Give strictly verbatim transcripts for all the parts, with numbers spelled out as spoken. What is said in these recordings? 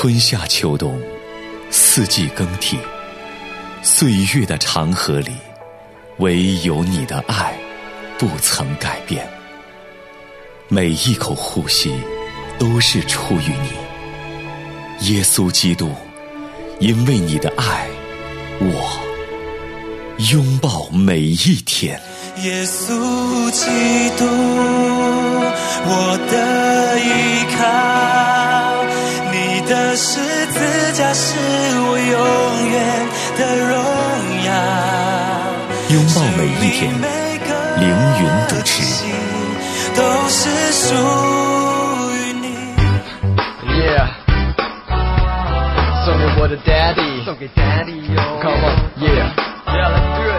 春夏秋冬，四季更替，岁月的长河里，唯有你的爱不曾改变。每一口呼吸都是出于你，耶稣基督，因为你的爱，我拥抱每一天。 耶稣基督，我的依靠，你的十字架是我永远的荣耀。 拥抱每一天，凌云主持。 都是属于你。 Yeah， 送给我的 Daddy， 送给 Daddy 哟。Come on， Yeah，Yeah let's do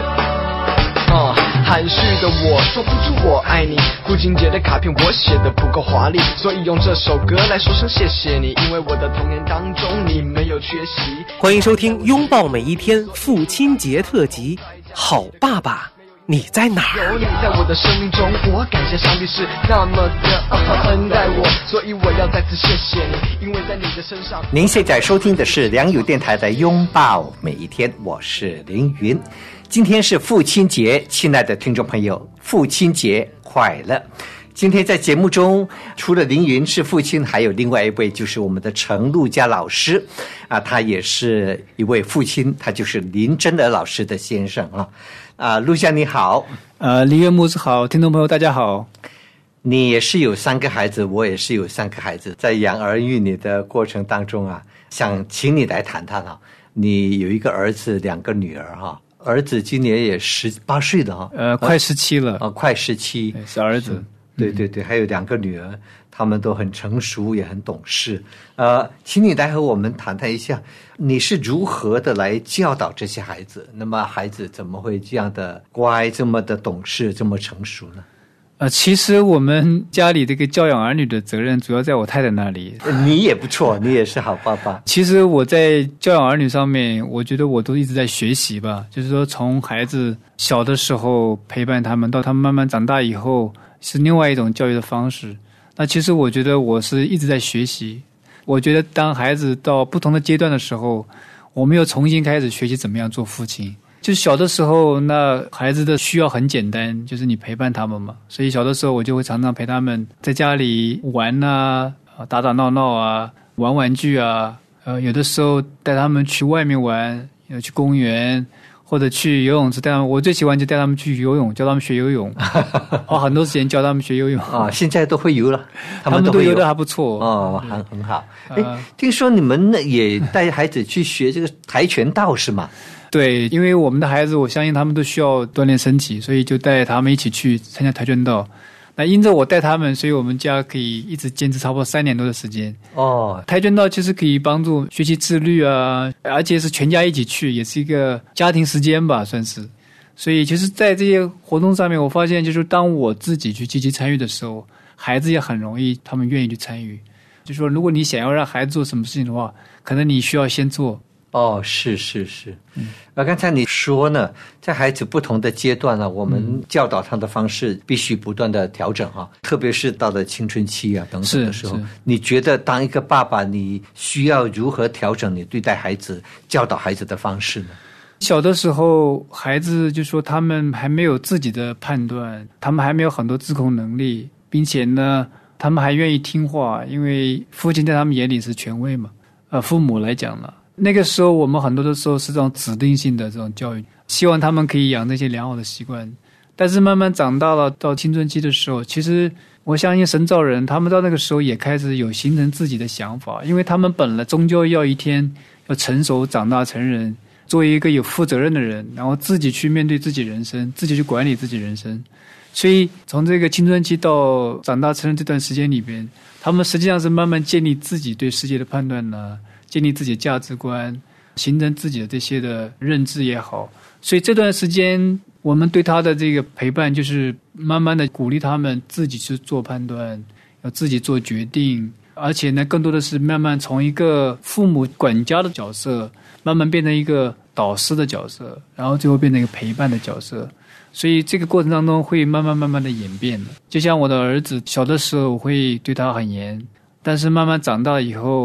it。啊，含蓄的我说不出我爱你，父亲节的卡片我写的不够华丽，所以用这首歌来说声谢谢你，因为我的童年当中你没有缺席。 欢迎收听《拥抱每一天》父亲节特辑，好爸爸。你在哪儿？ 有你在我的生命中，我感谢上帝是那么的、呃、恩待我，所以我要再次谢谢你，因为在你的身上。 您现在收听的是良友电台的拥抱每一天，我是凌云。今天是父亲节，亲爱的听众朋友，父亲节快乐。今天在节目中，除了凌云是父亲，还有另外一位就是我们的陈陆家老师啊，他也是一位父亲，他就是林真儿老师的先生啊。啊，陆家你好。 呃，林岳牧师好，听众朋友大家好。 你也是有三个孩子，我也是有三个孩子，在养儿育女的过程当中啊，想请你来谈谈啊。你有一个儿子，两个女儿哈、啊，儿子今年也十八岁了哈、啊， 呃，快十七了， 啊，快十七， 是儿子。 对对对，还有两个女儿，他们都很成熟，也很懂事。呃，请你来和我们谈谈一下，你是如何的来教导这些孩子？那么孩子怎么会这样的乖，这么的懂事，这么成熟呢？ 呃，其实我们家里这个教养儿女的责任主要在我太太那里。 你也不错，你也是好爸爸。 其实我在教养儿女上面，我觉得我都一直在学习吧，就是说从孩子小的时候陪伴他们，到他们慢慢长大以后。是另外一种教育的方式。那其实我觉得我是一直在学习。我觉得当孩子到不同的阶段的时候，我们又重新开始学习怎么样做父亲。就小的时候，那孩子的需要很简单，就是你陪伴他们嘛。所以小的时候我就会常常陪他们在家里玩啊，打打闹闹啊，玩玩具啊。呃，有的时候带他们去外面玩，去公园。或者去游泳池带他们，我最喜欢就带他们去游泳，教他们学游泳，花很多时间教他们学游泳啊。现在都会游了， 他们 都, 他们都游得还不错哦，很很好。哎、呃，听说你们也带孩子去学这个跆拳道是吗？ 对，因为我们的孩子，我相信他们都需要锻炼身体，所以就带他们一起去参加跆拳道。那因着我带他们，所以我们家可以一直坚持差不多三年多的时间。哦，跆拳道其实可以帮助学习自律啊，而且是全家一起去，也是一个家庭时间吧，算是。所以其实在这些活动上面，我发现就是当我自己去积极参与的时候，孩子也很容易，他们愿意去参与。就是说，如果你想要让孩子做什么事情的话，可能你需要先做。 哦，是是是，嗯，那刚才你说呢，在孩子不同的阶段呢，我们教导他的方式必须不断的调整哈，特别是到了青春期啊等等的时候，你觉得当一个爸爸，你需要如何调整你对待孩子、教导孩子的方式呢？ 小的时候，孩子就说他们还没有自己的判断，他们还没有很多自控能力，并且呢，他们还愿意听话，因为父亲在他们眼里是权威嘛，呃，父母来讲了。那个时候我们很多的时候是这种指定性的这种教育，希望他们可以养那些良好的习惯。但是慢慢长大了，到青春期的时候，其实我相信神造人，他们到那个时候也开始有形成自己的想法，因为他们本来终究要一天要成熟长大成人，作为一个有负责任的人，然后自己去面对自己人生，自己去管理自己人生。所以从这个青春期到长大成人这段时间里边，他们实际上是慢慢建立自己对世界的判断呢，建立自己的价值观，形成自己的这些的认知也好。所以这段时间我们对他的这个陪伴，就是慢慢的鼓励他们自己去做判断，要自己做决定，而且呢更多的是慢慢从一个父母管家的角色慢慢变成一个导师的角色，然后最后变成一个陪伴的角色。所以这个过程当中会慢慢慢慢的演变的。就像我的儿子小的时候我会对他很严，但是慢慢长大以后，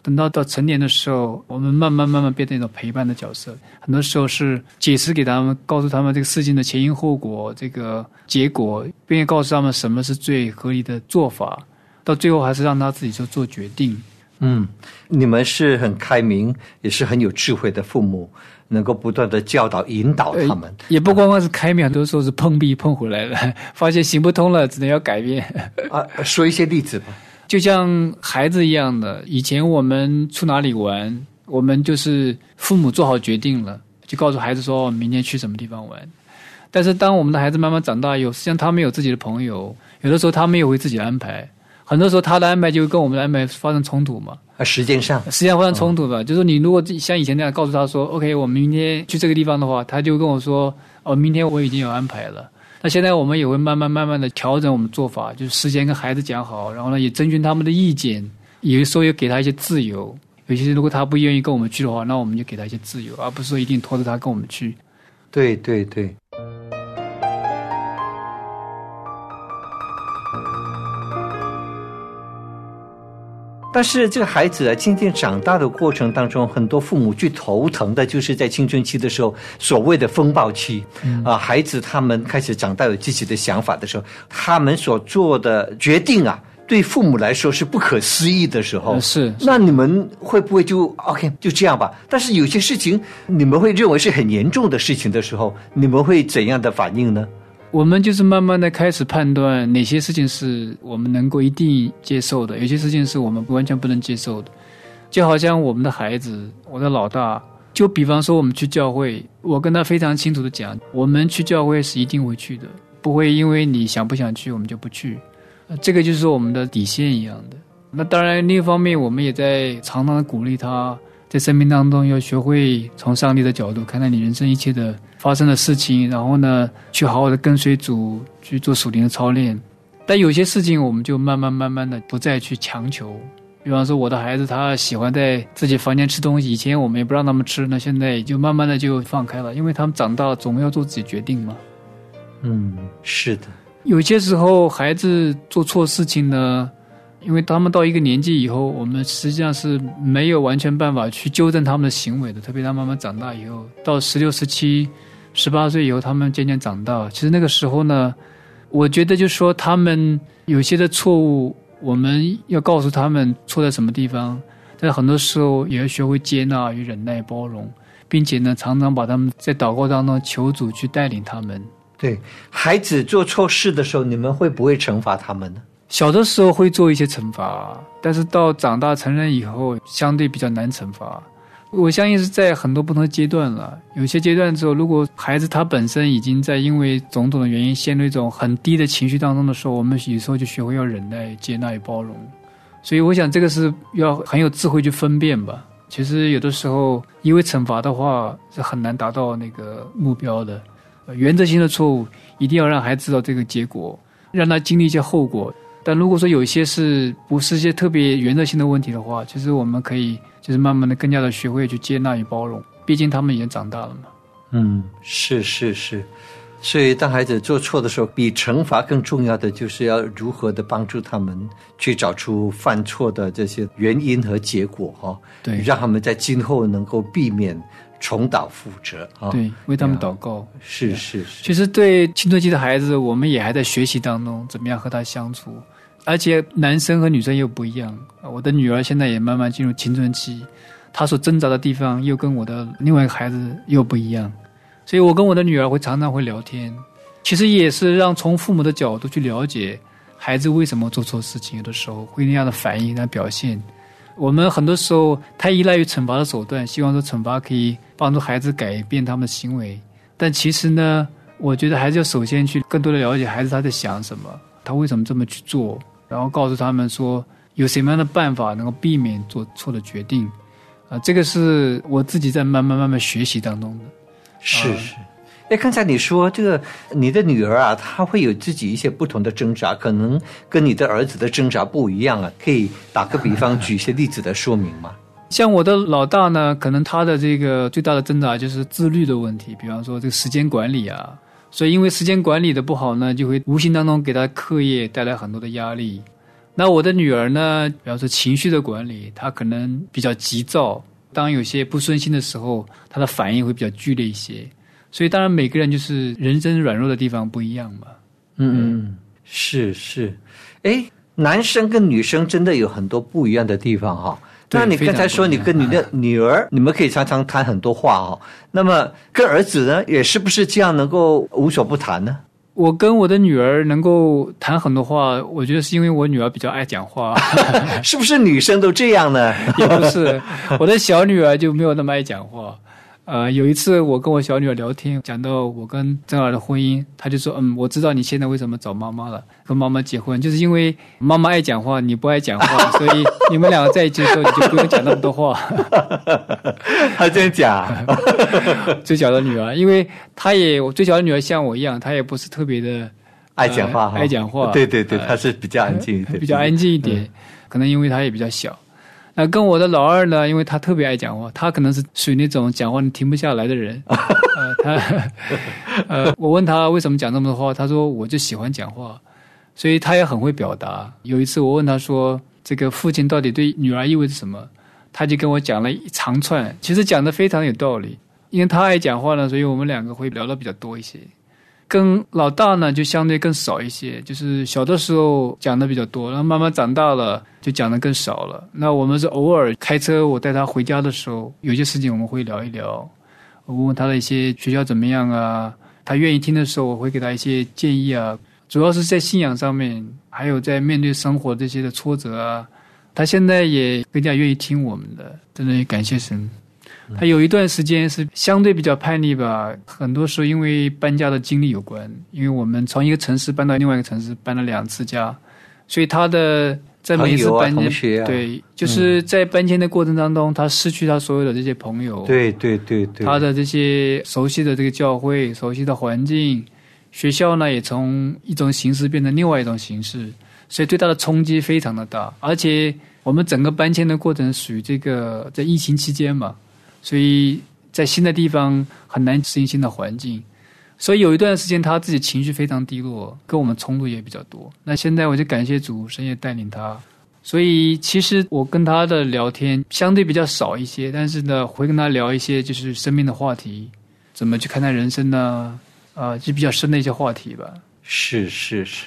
等到到成年的时候，我们慢慢慢慢变成一种陪伴的角色。很多时候是解释给他们，告诉他们这个事情的前因后果，这个结果，并且告诉他们什么是最合理的做法。到最后还是让他自己就做决定。 嗯，你们是很开明，也是很有智慧的父母，能够不断的教导引导他们。 呃、也不光光是开明，很多时候是碰壁碰回来了，发现行不通了，只能要改变。 啊，说一些例子吧。 就像孩子一样的，以前我们去哪里玩，我们就是父母做好决定了，就告诉孩子说明天去什么地方玩。但是当我们的孩子慢慢长大以后，实际上他们有自己的朋友，有的时候他们也会自己安排，很多时候他的安排就会跟我们的安排发生冲突嘛。 啊，时间上时间发生冲突吧、哦、就是你如果像以前那样告诉他说 OK 我们明天去这个地方的话，他就跟我说哦，明天我已经有安排了。那现在我们也会慢慢慢慢的调整我们做法，就是事先跟孩子讲好，然后呢也征询他们的意见，有的时候也给他一些自由。尤其是如果他不愿意跟我们去的话，那我们就给他一些自由，而不是说一定拖着他跟我们去。 对对对。但是这个孩子啊，渐渐长大的过程当中，很多父母最头疼的就是在青春期的时候，所谓的风暴期。嗯、啊，孩子他们开始长大有自己的想法的时候，他们所做的决定啊，对父母来说是不可思议的时候。 嗯、是, 是。 那你们会不会就 OK 就这样吧？但是有些事情你们会认为是很严重的事情的时候，你们会怎样的反应呢？ 我们就是慢慢的开始判断哪些事情是我们能够一定接受的，有些事情是我们完全不能接受的。就好像我们的孩子，我的老大，就比方说我们去教会，我跟他非常清楚的讲，我们去教会是一定会去的，不会因为你想不想去我们就不去，这个就是我们的底线一样的。那当然另一方面我们也在常常的鼓励他，在生命当中要学会从上帝的角度看待你人生一切的发生的事情，然后呢去好好的跟随主去做属灵的操练。但有些事情我们就慢慢慢慢的不再去强求。比方说我的孩子他喜欢在自己房间吃东西，以前我们也不让他们吃，那现在也就慢慢的就放开了，因为他们长大了总要做自己决定嘛。 嗯，是的。有些时候孩子做错事情呢，因为他们到一个年纪以后，我们实际上是没有完全办法去纠正他们的行为的，特别他慢慢长大以后，到十六、十七、十八岁以后，他们渐渐长大。其实那个时候呢，我觉得就是说他们有些的错误，我们要告诉他们错在什么地方，但是很多时候也要学会接纳与忍耐、包容，并且呢，常常把他们在祷告当中求主去带领他们。 对，孩子做错事的时候，你们会不会惩罚他们呢？ 小的时候会做一些惩罚，但是到长大成人以后，相对比较难惩罚。我相信是在很多不同的阶段了。有些阶段之后，如果孩子他本身已经在因为种种的原因陷入一种很低的情绪当中的时候，我们有时候就学会要忍耐、接纳与包容。所以我想这个是要很有智慧去分辨吧。其实有的时候因为惩罚的话是很难达到那个目标的。原则性的错误一定要让孩子知道这个结果，让他经历一些后果。但如果说有一些是不是一些特别原则性的问题的话，其实我们可以就是慢慢的更加的学会去接纳与包容，毕竟他们已经长大了嘛。 嗯，是是是。所以当孩子做错的时候，比惩罚更重要的就是要如何的帮助他们去找出犯错的这些原因和结果哈、哦， 对， 让他们在今后能够避免重蹈覆辙啊！ 对，为他们祷告。 是是是。 其实对青春期的孩子，我们也还在学习当中，怎么样和他相处。而且男生和女生又不一样。我的女儿现在也慢慢进入青春期，她所挣扎的地方又跟我的另外一个孩子又不一样。所以我跟我的女儿会常常会聊天，其实也是让从父母的角度去了解孩子为什么做错事情，有的时候会那样的反应、那样表现。我们很多时候太依赖于惩罚的手段，希望说惩罚可以帮助孩子改变他们的行为，但其实呢，我觉得还是要首先去更多的了解孩子他在想什么，他为什么这么去做，然后告诉他们说有什么样的办法能够避免做错的决定。啊，这个是我自己在慢慢慢慢学习当中的。 是是。哎，刚才你说这个你的女儿啊，她会有自己一些不同的挣扎，可能跟你的儿子的挣扎不一样啊，可以打个比方举一些例子的说明吗？ 像我的老大呢，可能他的这个最大的挣扎就是自律的问题，比方说这个时间管理啊，所以因为时间管理的不好呢，就会无形当中给他课业带来很多的压力。 那我的女儿呢，比方说情绪的管理，她可能比较急躁，当有些不顺心的时候，她的反应会比较剧烈一些。所以当然每个人就是人生软弱的地方不一样嘛。 嗯嗯，是是。哎，男生跟女生真的有很多不一样的地方哈。那你刚才说你跟你的女儿，你们可以常常谈很多话哦。那么跟儿子呢，也是不是这样能够无所不谈呢？ 我跟我的女儿能够谈很多话，我觉得是因为我女儿比较爱讲话。 是不是女生都这样呢？ 也不是，我的小女儿就没有那么爱讲话。呃，有一次我跟我小女儿聊天，讲到我跟郑儿的婚姻，她就说：“嗯，我知道你现在为什么找妈妈了，跟妈妈结婚，就是因为妈妈爱讲话，你不爱讲话，所以你们两个在一起的时候，你就不用讲那么多话。” 她这样讲， 最小的女儿，因为她也，我最小的女儿像我一样，她也不是特别的爱讲话、 呃，爱讲话。 对对对，她是比较安静一点、呃， 比较安静一点，嗯、可能因为她也比较小。那跟我的老二呢，因为他特别爱讲话，他可能是属于那种讲话你停不下来的人。呃，他，呃，我问他为什么讲这么多话，他说我就喜欢讲话，所以他也很会表达。有一次我问他说，这个父亲到底对女儿意味着什么，他就跟我讲了一长串，其实讲得非常有道理。因为他爱讲话呢，所以我们两个会聊得比较多一些。跟老大呢就相对更少一些，就是小的时候讲的比较多，然后慢慢长大了就讲的更少了。那我们是偶尔开车，我带他回家的时候，有些事情我们会聊一聊，我问问他的一些学校怎么样啊，他愿意听的时候我会给他一些建议啊，主要是在信仰上面，还有在面对生活这些的挫折啊，他现在也更加愿意听我们的，真的感谢神。他有一段时间是相对比较叛逆吧，很多时候因为搬家的经历有关，因为我们从一个城市搬到另外一个城市，搬了两次家，所以他的在每一次搬迁、啊啊，对，就是在搬迁的过程当中，他失去他所有的这些朋友， 对对对对， 他的这些熟悉的这个教会、熟悉的环境，学校呢也从一种形式变成另外一种形式，所以对他的冲击非常的大，而且我们整个搬迁的过程属于这个在疫情期间嘛。所以在新的地方很难适应新的环境，所以有一段时间他自己情绪非常低落，跟我们冲突也比较多。那现在我就感谢主，神也带领他。所以其实我跟他的聊天相对比较少一些，但是呢，会跟他聊一些就是生命的话题，怎么去看待人生呢？啊、呃，就比较深的一些话题吧。 是是是。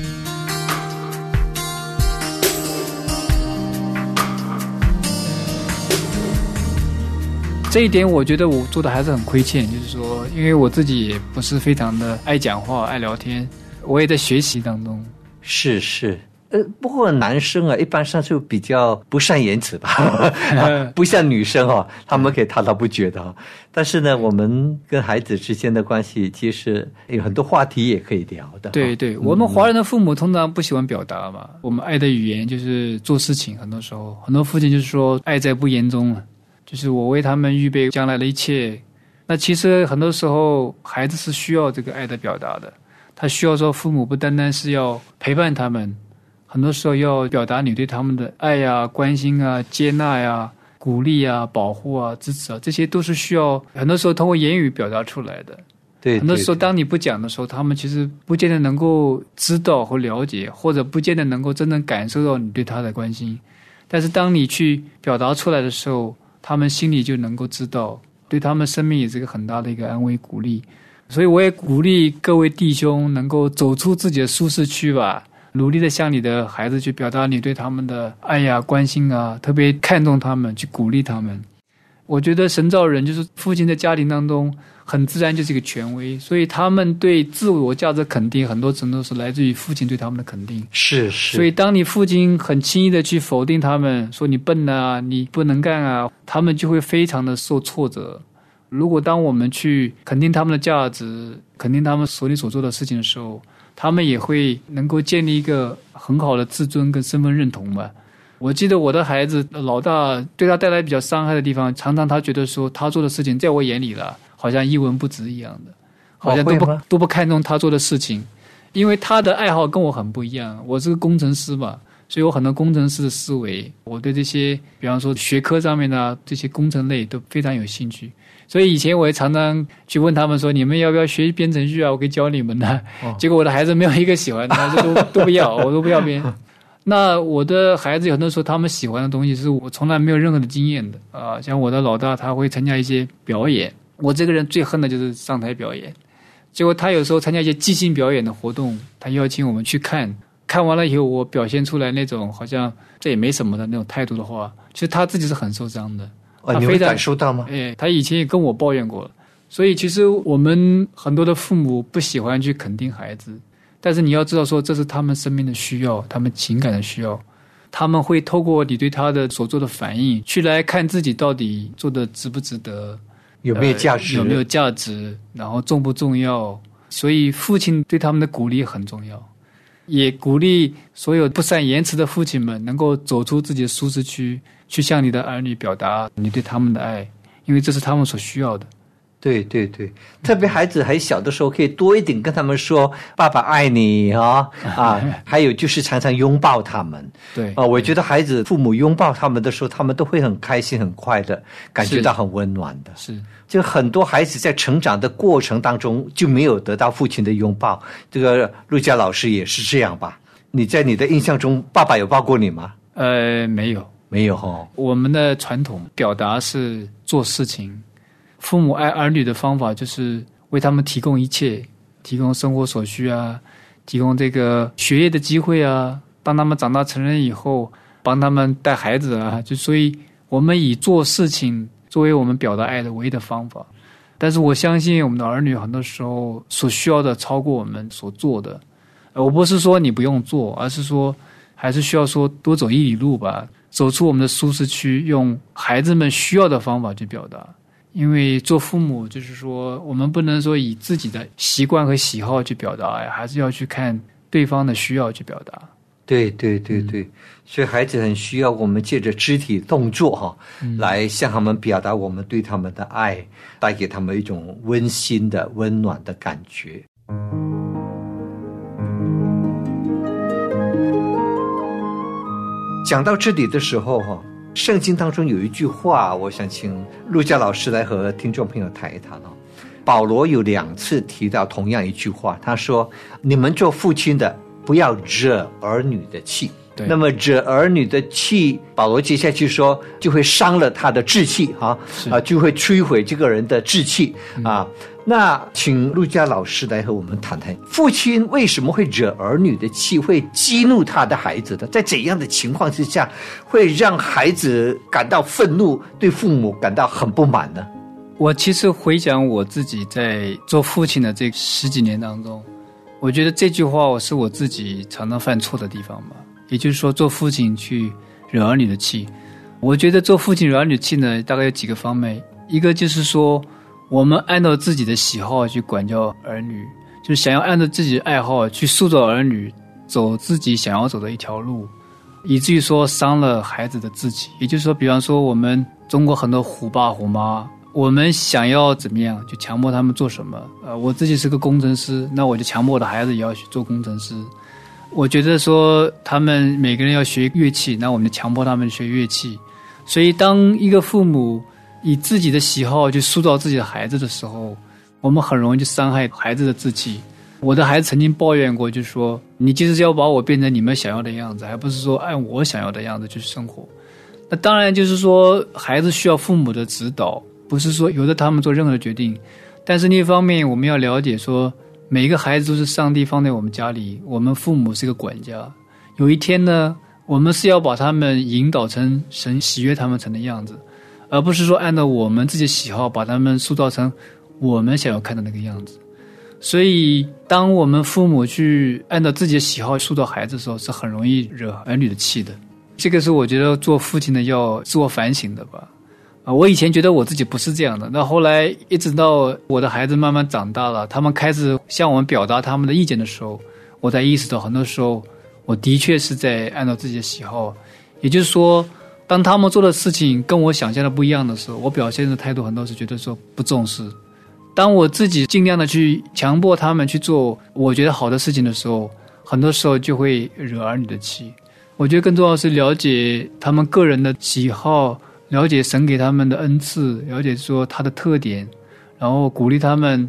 这一点我觉得我做的还是很亏欠，就是说因为我自己也不是非常的爱讲话爱聊天，我也在学习当中。 是是，呃，不过男生啊一般上就比较不善言辞吧不像女生哦，他们可以滔滔不绝的哦。但是呢，我们跟孩子之间的关系其实有很多话题也可以聊的。 对对，我们华人的父母通常不喜欢表达嘛，我们爱的语言就是做事情，很多时候很多父亲就是说爱在不言中，就是我为他们预备将来的一切。那其实很多时候孩子是需要这个爱的表达的，他需要说父母不单单是要陪伴他们，很多时候要表达你对他们的爱呀、关心啊、接纳呀、鼓励啊、保护啊、支持啊，这些都是需要很多时候通过言语表达出来的。 对， 很多时候当你不讲的时候，他们其实不见得能够知道和了解，或者不见得能够真正感受到你对他的关心。但是当你去表达出来的时候，他们心里就能够知道，对他们生命也是一个很大的一个安慰鼓励。所以我也鼓励各位弟兄能够走出自己的舒适区吧，努力的向你的孩子去表达你对他们的爱呀、关心啊，特别看重他们，去鼓励他们。我觉得神造人就是父亲在家庭当中很自然就是一个权威，所以他们对自我价值肯定很多程度是来自于父亲对他们的肯定。 是是。 所以当你父亲很轻易的去否定他们，说你笨啊，你不能干啊，他们就会非常的受挫折。如果当我们去肯定他们的价值，肯定他们所你所做的事情的时候，他们也会能够建立一个很好的自尊跟身份认同吧。我记得我的孩子老大对他带来比较伤害的地方，常常他觉得说他做的事情在我眼里了好像一文不值一样的，好像都不、哦、都不看重他做的事情。因为他的爱好跟我很不一样，我是个工程师嘛，所以我很多工程师的思维，我对这些比方说学科上面的这些工程类都非常有兴趣。所以以前我也常常去问他们说，你们要不要学编程序啊，我可以教你们的、哦、结果我的孩子没有一个喜欢的，都都不要，我都不要编。 那我的孩子有很多时候他们喜欢的东西是我从来没有任何的经验的啊，像我的老大他会参加一些表演，我这个人最恨的就是上台表演，结果他有时候参加一些即兴表演的活动，他邀请我们去看，看完了以后我表现出来那种好像这也没什么的那种态度的话，其实他自己是很受伤的。 哦，你会感受到吗？ 哎，他以前也跟我抱怨过了。所以其实我们很多的父母不喜欢去肯定孩子，但是你要知道说这是他们生命的需要，他们情感的需要，他们会透过你对他的所做的反应去来看自己到底做的值不值得， 有没有价值、 呃、有没有价值，然后重不重要。所以父亲对他们的鼓励很重要，也鼓励所有不善言辞的父亲们能够走出自己的舒适区，去向你的儿女表达你对他们的爱，因为这是他们所需要的。 对对对，特别孩子还小的时候，可以多一点跟他们说“爸爸爱你”啊啊，还有就是常常拥抱他们。 对啊，我觉得孩子父母拥抱他们的时候，他们都会很开心、很快乐，感觉到很温暖的。 是， 就很多孩子在成长的过程当中就没有得到父亲的拥抱。这个陆家老师也是这样吧？你在你的印象中，爸爸有抱过你吗？ 呃，没有， 没有哦。 我们的传统表达是做事情。父母爱儿女的方法就是为他们提供一切，提供生活所需啊，提供这个学业的机会啊，当他们长大成人以后帮他们带孩子啊，就所以我们以做事情作为我们表达爱的唯一的方法。但是我相信我们的儿女很多时候所需要的超过我们所做的。我不是说你不用做，而是说还是需要说多走一里路吧，走出我们的舒适区，用孩子们需要的方法去表达。因为做父母就是说我们不能说以自己的习惯和喜好去表达爱，还是要去看对方的需要去表达。 对对对对、嗯、所以孩子很需要我们借着肢体动作哈、嗯，来向他们表达我们对他们的爱，带给他们一种温馨的温暖的感觉。讲到这里的时候哈，圣经当中有一句话，我想请陆家老师来和听众朋友谈一谈哦。保罗有两次提到同样一句话，他说：“你们做父亲的，不要惹儿女的气。”那么惹儿女的气，保罗接下去说，就会伤了他的志气啊，啊，就会摧毁这个人的志气啊。嗯，那请陆家老师来和我们谈谈，父亲为什么会惹儿女的气，会激怒他的孩子的？在怎样的情况之下，会让孩子感到愤怒，对父母感到很不满呢？ 我其实回想我自己在做父亲的这十几年当中，我觉得这句话我是我自己常常犯错的地方吧。也就是说，做父亲去惹儿女的气，我觉得做父亲惹儿女的气呢，大概有几个方面。一个就是说，我们按照自己的喜好去管教儿女，就是想要按照自己的爱好去塑造儿女，走自己想要走的一条路，以至于说伤了孩子的志气。也就是说，比方说我们中国很多虎爸虎妈，我们想要怎么样，就强迫他们做什么。呃，我自己是个工程师，那我就强迫我的孩子也要去做工程师。我觉得说他们每个人要学乐器，那我们就强迫他们学乐器。所以当一个父母以自己的喜好去塑造自己的孩子的时候，我们很容易就伤害孩子的志气。我的孩子曾经抱怨过，就是说你就是要把我变成你们想要的样子，还不是说按我想要的样子去生活。那当然就是说孩子需要父母的指导，不是说由着他们做任何的决定。但是另一方面我们要了解说，每一个孩子都是上帝放在我们家里，我们父母是个管家。有一天呢，我们是要把他们引导成神喜悦他们成的样子，而不是说按照我们自己的喜好把他们塑造成我们想要看的那个样子。所以当我们父母去按照自己的喜好塑造孩子的时候，是很容易惹儿女的气的。这个是我觉得做父亲的要自我反省的吧。啊，我以前觉得我自己不是这样的，那后来一直到我的孩子慢慢长大了，他们开始向我们表达他们的意见的时候，我才意识到很多时候我的确是在按照自己的喜好。也就是说，当他们做的事情跟我想象的不一样的时候，我表现的态度很多是觉得说不重视。当我自己尽量的去强迫他们去做我觉得好的事情的时候，很多时候就会惹儿女的气。我觉得更重要的是了解他们个人的喜好，了解神给他们的恩赐，了解说他的特点，然后鼓励他们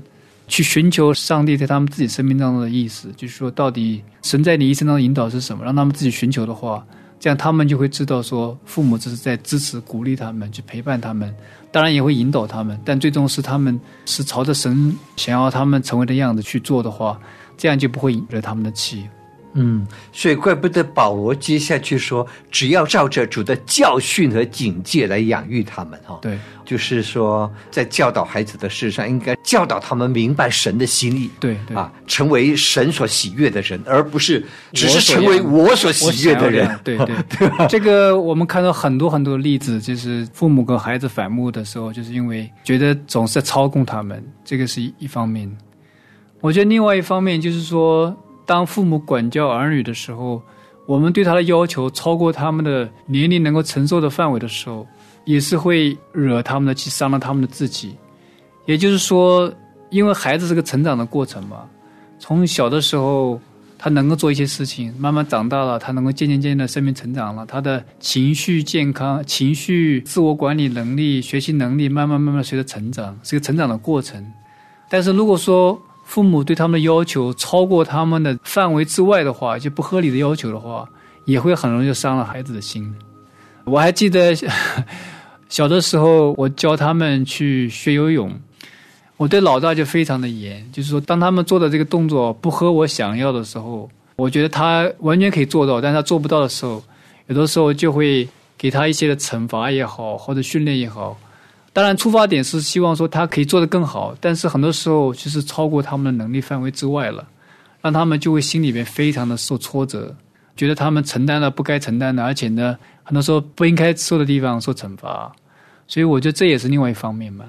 去寻求上帝在他们自己生命当中的意思，就是说到底神在你一生当中的引导是什么，让他们自己寻求的话，这样他们就会知道说父母只是在支持鼓励他们，去陪伴他们，当然也会引导他们，但最终是他们是朝着神想要他们成为的样子去做的话，这样就不会惹他们的气。 嗯，所以怪不得保罗接下去说，只要照着主的教训和警戒来养育他们哈。 对， 就是说在教导孩子的事上，应该教导他们明白神的心意。 对对啊，成为神所喜悦的人，而不是只是成为我所喜悦的人。 对对对，这个我们看到很多很多的例子，就是父母跟孩子反目的时候，就是因为觉得总是在操控他们，这个是一方面。我觉得另外一方面就是说，当父母管教儿女的时候，我们对他的要求超过他们的年龄能够承受的范围的时候，也是会惹他们的气，伤了他们的自己。也就是说，因为孩子是个成长的过程嘛，从小的时候他能够做一些事情，慢慢长大了，他能够渐渐渐渐的生命成长了，他的情绪健康、情绪自我管理能力、学习能力慢慢慢慢随着成长，是个成长的过程。但是如果说父母对他们的要求超过他们的范围之外的话，就不合理的要求的话，也会很容易就伤了孩子的心。我还记得小的时候，我教他们去学游泳，我对老大就非常的严，就是说当他们做的这个动作不合我想要的时候，我觉得他完全可以做到，但他做不到的时候，有的时候就会给他一些的惩罚也好，或者训练也好。当然出发点是希望说他可以做得更好，但是很多时候就是超过他们的能力范围之外了，让他们就会心里面非常的受挫折，觉得他们承担了不该承担的，而且呢很多时候不应该受的地方受惩罚。所以我觉得这也是另外一方面嘛。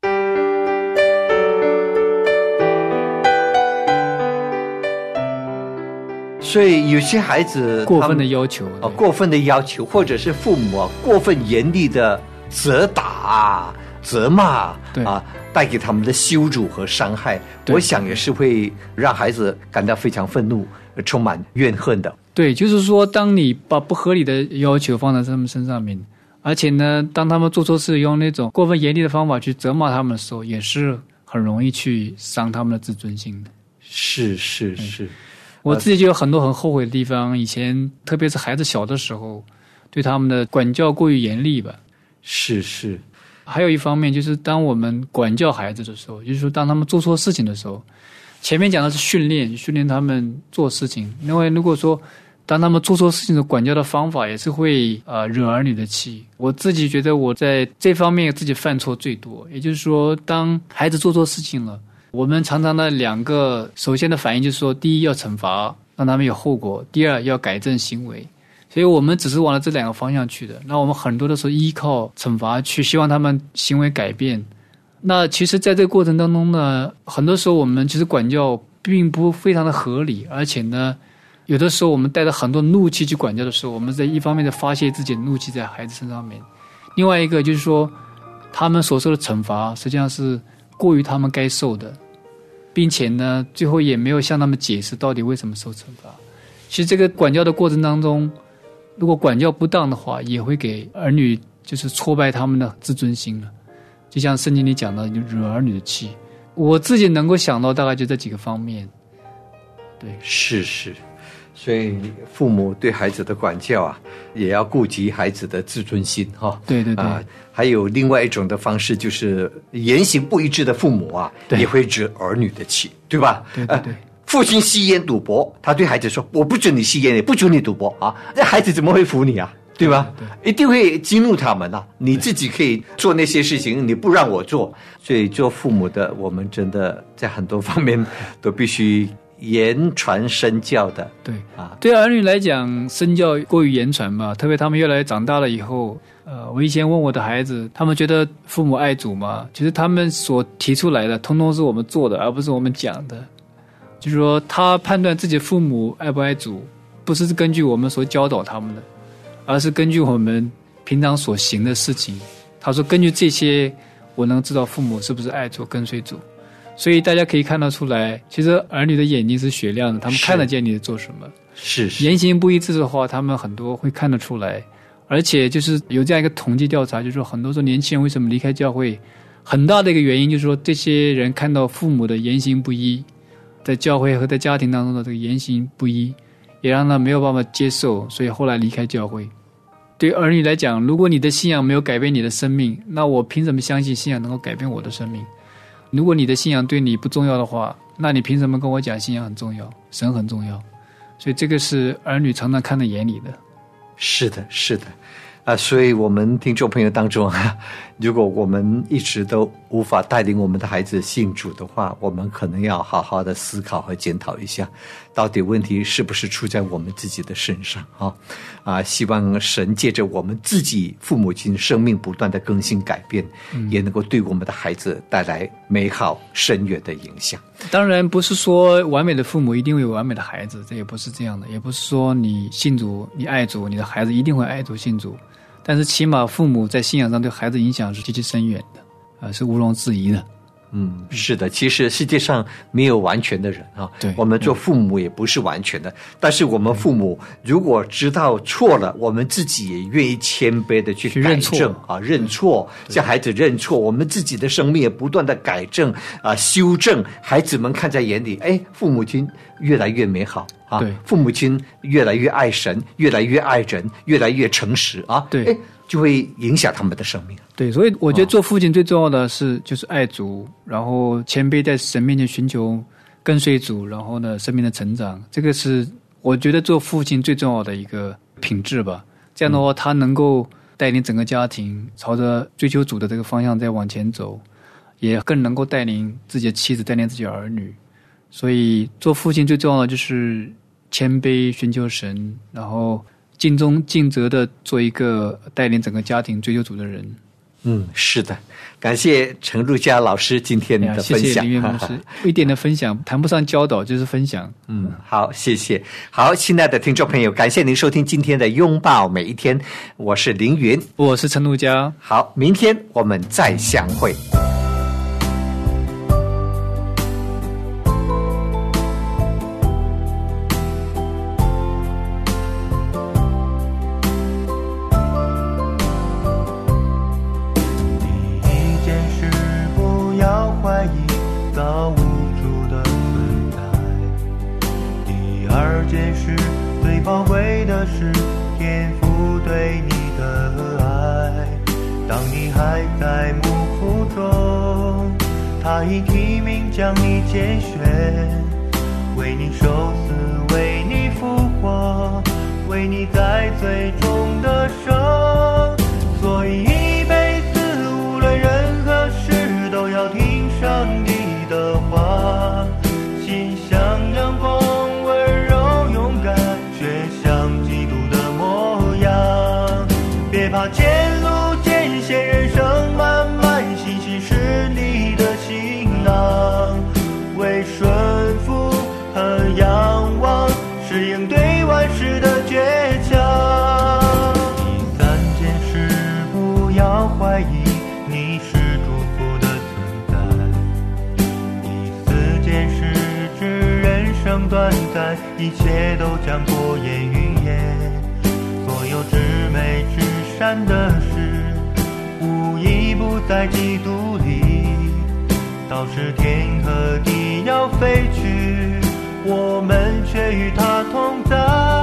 所以有些孩子过分的要求啊，过分的要求，或者是父母啊过分严厉的责打、责骂， 对啊，带给他们的羞辱和伤害，我想也是会让孩子感到非常愤怒、充满怨恨的。 对，就是说，当你把不合理的要求放在他们身上面，而且呢，当他们做错事用那种过分严厉的方法去责骂他们的时候，也是很容易去伤他们的自尊心的。 是是是。嗯， 我自己就有很多很后悔的地方，以前特别是孩子小的时候，对他们的管教过于严厉吧。 是是。 还有一方面就是当我们管教孩子的时候，就是说当他们做错事情的时候，前面讲的是训练，训练他们做事情，因为如果说当他们做错事情的管教的方法也是会呃惹儿女的气。我自己觉得我在这方面自己犯错最多，也就是说当孩子做错事情了，我们常常的两个首先的反应就是说，第一要惩罚，让他们有后果；第二要改正行为。所以我们只是往了这两个方向去的。那我们很多的时候依靠惩罚去希望他们行为改变。那其实在这个过程当中呢，很多时候我们其实管教并不非常的合理，而且呢有的时候我们带着很多怒气去管教的时候，我们在一方面的发泄自己的怒气在孩子身上面，另外一个就是说他们所受的惩罚实际上是过于他们该受的，并且呢最后也没有向他们解释到底为什么受惩罚。其实这个管教的过程当中，如果管教不当的话，也会给儿女就是挫败他们的自尊心了。就像圣经里讲的，惹儿女的气。我自己能够想到大概就这几个方面。对， 是是。所以父母对孩子的管教啊，也要顾及孩子的自尊心哈、哦。 对对对、 啊。还有另外一种的方式，就是言行不一致的父母啊，也会惹儿女的气，对吧？ 对对对。呃父亲吸烟赌博，他对孩子说：“我不准你吸烟，也不准你赌博啊！”那孩子怎么会服你啊？对吧？ 对对， 一定会激怒他们啊！你自己可以做那些事情，你不让我做，所以做父母的，我们真的在很多方面都必须言传身教的。 对啊， 对儿女来讲，身教过于言传嘛，特别他们越来越长大了以后。呃，我以前问我的孩子，他们觉得父母爱主吗？其实他们所提出来的，通通是我们做的，而不是我们讲的。就是说他判断自己的父母爱不爱主，不是根据我们所教导他们的，而是根据我们平常所行的事情。他说根据这些我能知道父母是不是爱主跟随主。所以大家可以看得出来，其实儿女的眼睛是雪亮的，他们看得见你在做什么。 是是。 言行不一致的话，他们很多会看得出来。而且就是有这样一个统计调查，就是说很多时候年轻人为什么离开教会， 很大的一个原因就是说，这些人看到父母的言行不一，在教会和在家庭当中的这个言行不一，也让他没有办法接受，所以后来离开教会。对儿女来讲，如果你的信仰没有改变你的生命，那我凭什么相信信仰能够改变我的生命？如果你的信仰对你不重要的话，那你凭什么跟我讲信仰很重要，神很重要？所以这个是儿女常常看在眼里的。 是的，是的。啊，所以我们听众朋友当中啊，如果我们一直都无法带领我们的孩子信主的话，我们可能要好好的思考和检讨一下，到底问题是不是出在我们自己的身上啊？啊，希望神借着我们自己父母亲生命不断的更新改变，嗯、也能够对我们的孩子带来美好深远的影响。 当然不是说完美的父母一定会有完美的孩子，这也不是这样的，也不是说你信主你爱主，你的孩子一定会爱主信主。但是起码父母在信仰上对孩子影响是极其深远的，啊、呃，是毋庸置疑的。 嗯，是的，其实世界上没有完全的人啊， 对， 我们做父母也不是完全的，但是我们父母如果知道错了，我们自己也愿意谦卑的去改正啊，认错，向孩子认错，我们自己的生命也不断的改正啊，修正，孩子们看在眼里，哎，父母亲越来越美好啊， 对， 父母亲越来越爱神，越来越爱人，越来越诚实啊， 对， 哎，就会影响他们的生命。 对，所以我觉得做父亲最重要的是就是爱主，然后谦卑在神面前寻求跟随主，然后呢生命的成长，这个是我觉得做父亲最重要的一个品质吧。这样的话，他能够带领整个家庭朝着追求主的这个方向再往前走，也更能够带领自己的妻子，带领自己的儿女。所以做父亲最重要的就是谦卑寻求神，然后尽忠尽责的做一个带领整个家庭追求主的人。 嗯，是的，感谢陈路嘉老师今天的分享。 哎、谢谢林元牧师一点的分享，谈不上教导，就是分享。 嗯，好，谢谢。好，亲爱的听众朋友，感谢您收听今天的拥抱每一天，我是凌云， 我是陈路嘉。 好，明天我们再相会。 一切都将过眼云烟，所有至美至善的事，无一不在基督里。到时天和地要废去，我们却与他同在。